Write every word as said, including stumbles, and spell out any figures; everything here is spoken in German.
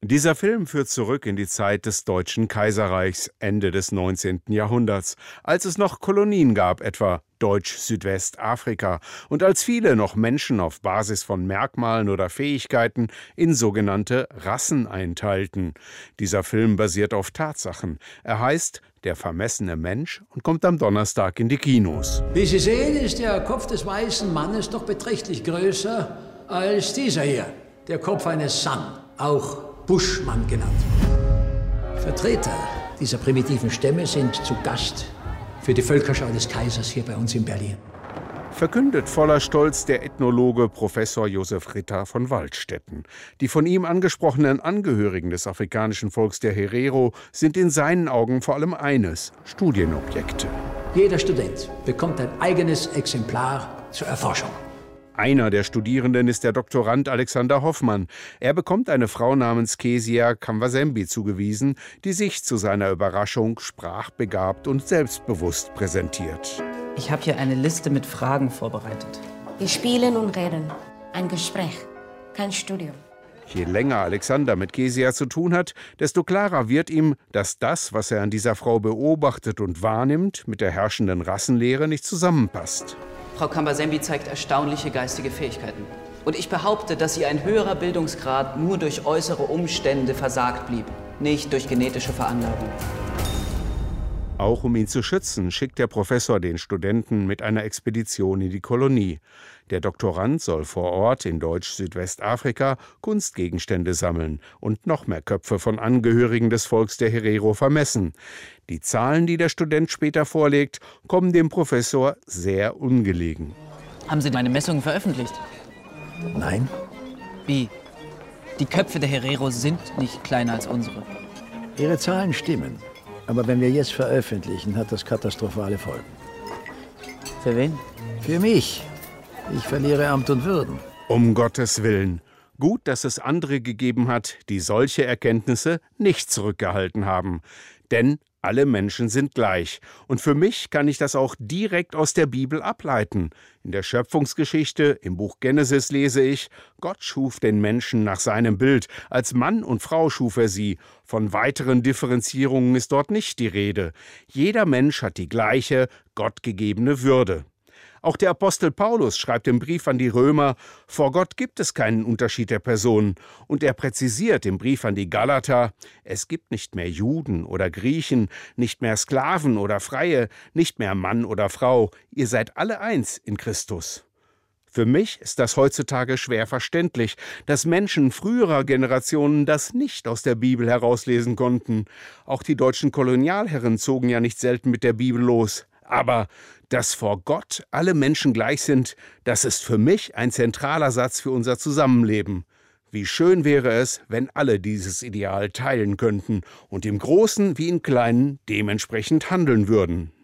Dieser Film führt zurück in die Zeit des Deutschen Kaiserreichs, Ende des neunzehnten Jahrhunderts, als es noch Kolonien gab, etwa Deutsch-Südwestafrika, und als viele noch Menschen auf Basis von Merkmalen oder Fähigkeiten in sogenannte Rassen einteilten. Dieser Film basiert auf Tatsachen. Er heißt Der vermessene Mensch und kommt am Donnerstag in die Kinos. Wie Sie sehen, ist der Kopf des weißen Mannes doch beträchtlich größer als dieser hier, der Kopf eines San, auch Buschmann genannt. Vertreter dieser primitiven Stämme sind zu Gast für die Völkerschau des Kaisers hier bei uns in Berlin. Verkündet voller Stolz der Ethnologe Professor Josef Ritter von Waldstätten. Die von ihm angesprochenen Angehörigen des afrikanischen Volks der Herero sind in seinen Augen vor allem eines: Studienobjekte. Jeder Student bekommt ein eigenes Exemplar zur Erforschung. Einer der Studierenden ist der Doktorand Alexander Hoffmann. Er bekommt eine Frau namens Kezia Kamwasembi zugewiesen, die sich zu seiner Überraschung sprachbegabt und selbstbewusst präsentiert. Ich habe hier eine Liste mit Fragen vorbereitet. Wir spielen und reden. Ein Gespräch, kein Studium. Je länger Alexander mit Kezia zu tun hat, desto klarer wird ihm, dass das, was er an dieser Frau beobachtet und wahrnimmt, mit der herrschenden Rassenlehre nicht zusammenpasst. Frau Kamwasembi zeigt erstaunliche geistige Fähigkeiten. Und ich behaupte, dass ihr ein höherer Bildungsgrad nur durch äußere Umstände versagt blieb, nicht durch genetische Veranlagung. Auch um ihn zu schützen, schickt der Professor den Studenten mit einer Expedition in die Kolonie. Der Doktorand soll vor Ort in Deutsch-Südwestafrika Kunstgegenstände sammeln und noch mehr Köpfe von Angehörigen des Volks der Herero vermessen. Die Zahlen, die der Student später vorlegt, kommen dem Professor sehr ungelegen. Haben Sie meine Messungen veröffentlicht? Nein. Wie? Die Köpfe der Herero sind nicht kleiner als unsere. Ihre Zahlen stimmen. Aber wenn wir jetzt veröffentlichen, hat das katastrophale Folgen. Für wen? Für mich. Ich verliere Amt und Würden. Um Gottes Willen. Gut, dass es andere gegeben hat, die solche Erkenntnisse nicht zurückgehalten haben. Denn alle Menschen sind gleich. Und für mich kann ich das auch direkt aus der Bibel ableiten. In der Schöpfungsgeschichte, im Buch Genesis lese ich: Gott schuf den Menschen nach seinem Bild. Als Mann und Frau schuf er sie. Von weiteren Differenzierungen ist dort nicht die Rede. Jeder Mensch hat die gleiche, gottgegebene Würde. Auch der Apostel Paulus schreibt im Brief an die Römer: Vor Gott gibt es keinen Unterschied der Personen. Und er präzisiert im Brief an die Galater: Es gibt nicht mehr Juden oder Griechen, nicht mehr Sklaven oder Freie, nicht mehr Mann oder Frau. Ihr seid alle eins in Christus. Für mich ist das heutzutage schwer verständlich, dass Menschen früherer Generationen das nicht aus der Bibel herauslesen konnten. Auch die deutschen Kolonialherren zogen ja nicht selten mit der Bibel los. Aber dass vor Gott alle Menschen gleich sind, das ist für mich ein zentraler Satz für unser Zusammenleben. Wie schön wäre es, wenn alle dieses Ideal teilen könnten und im Großen wie im Kleinen dementsprechend handeln würden.